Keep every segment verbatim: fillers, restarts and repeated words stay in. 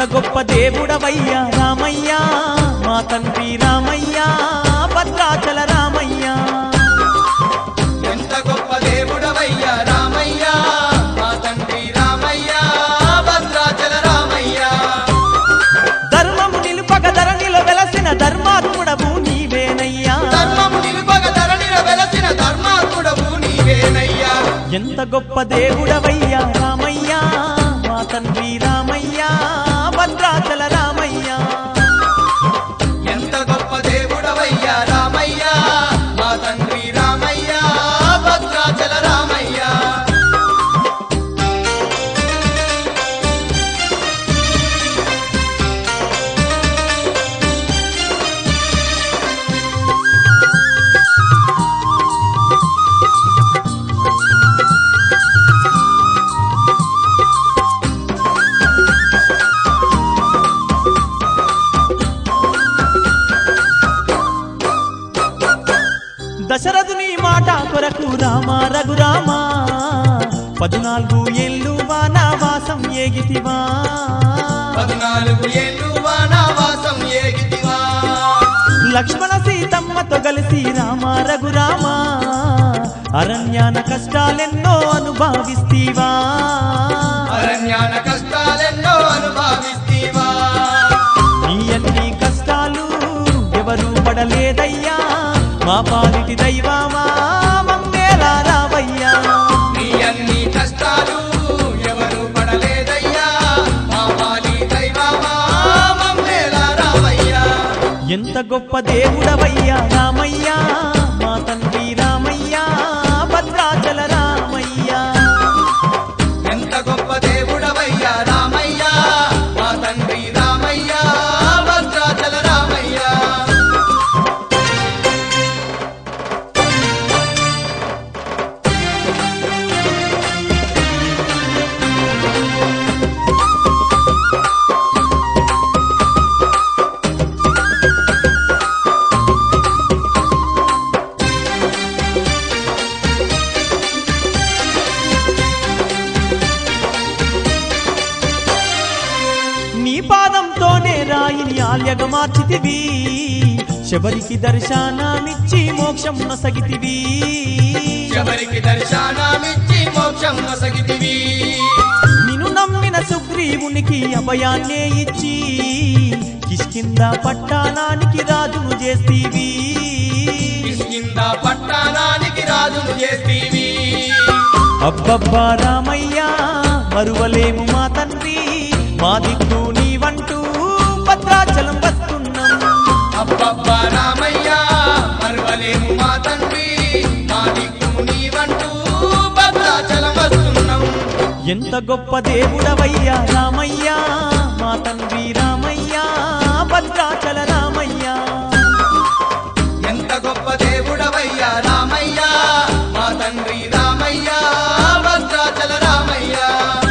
గొప్ప దేవుడవయ్యా రామయ్యా మా తండ్రి రామయ్యా భద్రాచల రామయ్యా ఎంత గొప్ప దేవుడవయ్యా రామయ్యా మా తండ్రి రామయ్యా భద్రాచల రామయ్యా ధర్మము నిలుపగ ధరణిలో వెలసిన ధర్మాత్ముడవు నీవేనయ్యా ధర్మము నిలుపగ ధరణిలో వెలసిన ధర్మాత్ముడవు నీవేనయ్యా ఎంత గొప్ప దేవుడవయ్యా రామయ్యా మా తండ్రి రామయ్యా భద్రాచల రామయ్యా ఎంత గొప్ప దేవుడవయ్యా రామయ్యా మా తండ్రి రామయ్యా భద్రాచల రామయ్యా దశరథుని మాట కొరకు రామ రఘురామా పద్నాలుగు ఏళ్ళు వానవాసం ఏగితివా పద్నాలుగు ఏళ్ళు వానవాసం ఏగితివా లక్ష్మణ సీతమ్మతో కలిసి రామ రఘురామా అరణ్యాన కష్టాలెన్నో అనుభవిస్తీవా అరణ్యాన కష్టాలెన్నో అనుభవిస్తీవా నీ అన్ని కష్టాలు ఎవరు పడలేదయ్యా మా పాలిటి దైవమా మమ్మేలా రావయ్యా నీ అన్ని కష్టాలు ఎవరు పడలేదయ్యా మా పాలి దైవమా మమ్మేలా రావయ్యా ఎంత గొప్ప దేవుడవయ్యా రామయ్యా మా తండ్రి రామయ్యా భద్రాచల రామయ్యా ఎంత గొప్ప దేవుడవయ్యా రామయ్యా మా తండ్రి రామయ్యా భద్రాచల రామయ్యా నీ పాదంతోనే రాయిని ఆల్యగా మార్చితివి శబరికి దర్శనమిచ్చి మోక్షం నొసగితివి శబరికి దర్శనమిచ్చి మోక్షం నొసగితివి నిన్ను నమ్మిన సుగ్రీవునికి అభయాన్నే ఇచ్చి కిష్కింద పట్టణానికి రాజును చేస్తీవి కిష్కింద పట్టణానికి రాజును చేస్తీవి అబ్బబ్బా రామయ్యా మరువలేము మా తండ్రి మా దిక్కు నీవంటూ భద్రాచలం వస్తున్నాం అబ్బబ్బా రామయ్యా మరువలేము మా తండ్రి మా దిక్కు నీవంటూ భద్రాచలం వస్తున్నాం ఎంత గొప్ప దేవుడవయ్యా రామయ్యా మా తండ్రి రామయ్యా భద్రాచల రామయ్యా ఎంత గొప్ప దేవుడవయ్యా రామయ్యా మా తండ్రి రామయ్యా భద్రాచల రామయ్యా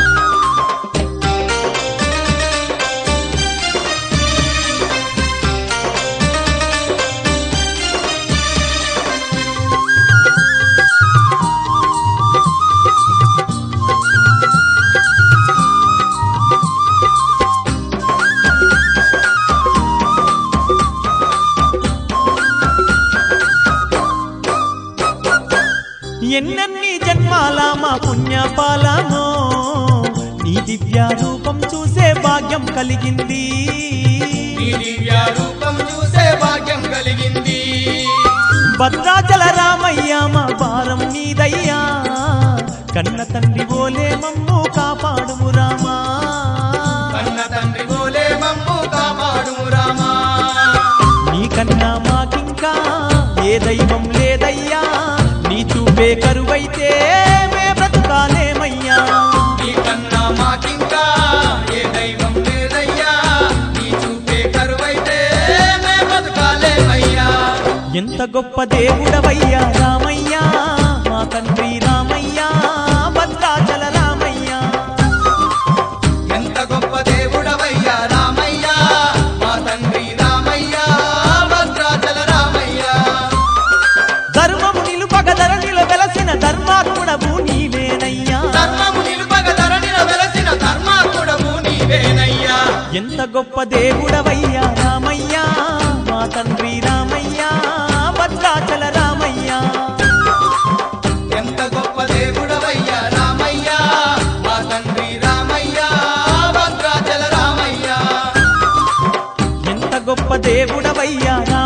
ఎన్నెన్ని జన్మాల మా పుణ్యపాలమో నీ దివ్య రూపం చూసే భాగ్యం కలిగింది నీ దివ్య రూపం చూసే భాగ్యం కలిగింది భద్రాచల రామయ్య మా భారం నీదయ్యా కన్న తండ్రి ఓలే మమ్ము కాపాడుము రామా కన్న తండ్రి ఓలే మమ్ము కాపాడుము రామా నీకన్నా మాకింకా ఏ దైవం లేదయ్యా నీ చూపే కరువైతే మే బ్రతుకాలేమయ్యా నీకన్నా మాకింకా ఏ దైవం లేదయ్యా నీ చూపే కరువైతే మే బతకాలేమయ్యా ఎంత గొప్ప దేవుడవయ్యా రామయ్యా మా తండ్రి రామయ్యా భద్రాచల రామయ్యా ఎంత గొప్ప దేవుడవయ్యా రామయ్యా మా తండ్రి రామయ్యా భద్రాచల రామయ్యా ధర్మము నిలుపగ ధరణిలో వెలసిన ధర్మాత్ముడవు నీవేనయ్యా ధర్మము నిలుపగ ధరణిలో వెలసిన ధర్మాత్ముడవు నీవేనయ్యా ఎంత గొప్ప దేవుడవయ్యా రామయ్యా మా తండ్రి రామయ్యా భద్రాచల రామయ్యా ఎంత గొప్ప దేవుడవయ్యా రామయ్యా మా తండ్రి రామయ్యా భద్రాచల రామయ్యా ఎంత గొప్ప దేవుడవయ్యా